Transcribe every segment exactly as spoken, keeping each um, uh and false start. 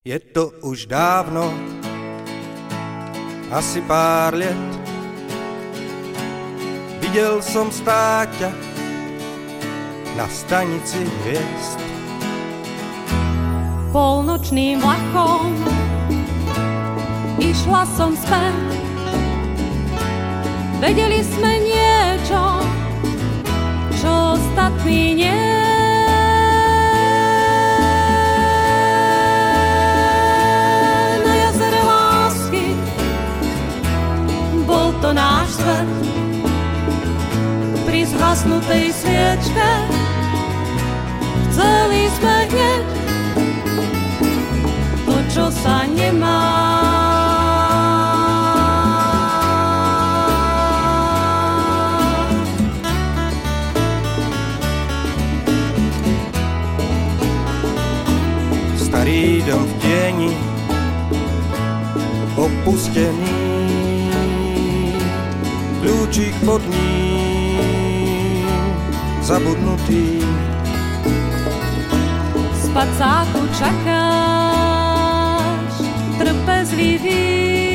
Je to už dávno, asi pár let, viděl som stáťa na stanici hviezd. Polnočným vlakom išla som späť, vedeli sme niečo, čo ostatní nie. Na jazere lásky bol to náš svet, pri zhasnutej sviečke chceli sme hneď to, čo sa nemá. Starý dom v tieni, opustený, kľúčik pod ním, zabudnutý. V spacáku čakáš, trpezlivý,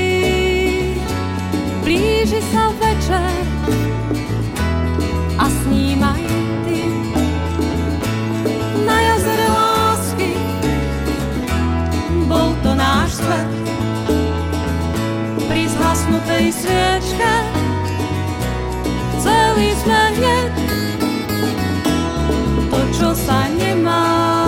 blíži sa večer a s ním aj ty. Na jazere lásky bol to náš svet, pri zhasnutej sviečke chceli sme hneď to, čo sa nemá.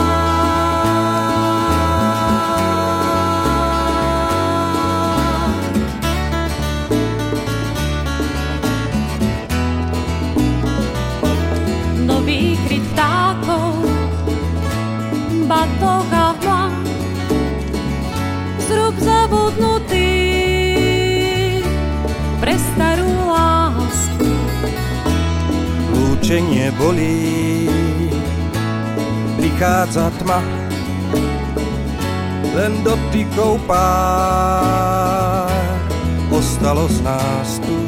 Nový kryt vtákov, batoh a hmla, zrub zabudnutý pre starú lásku. Lúčenie bolí, prichádza tma, len dotykov pár ostalo z nás tu.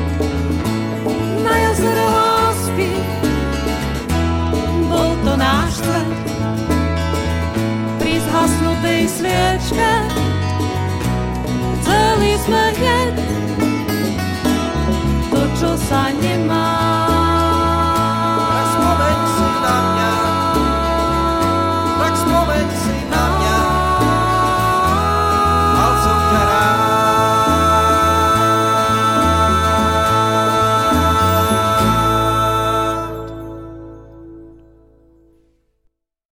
Na jazere lásky bol to náš svet, pri zhasnutej sviečke chceli sme hneď to, čo sa nemá. Tak spomeň si na mňa, tak spomeň si na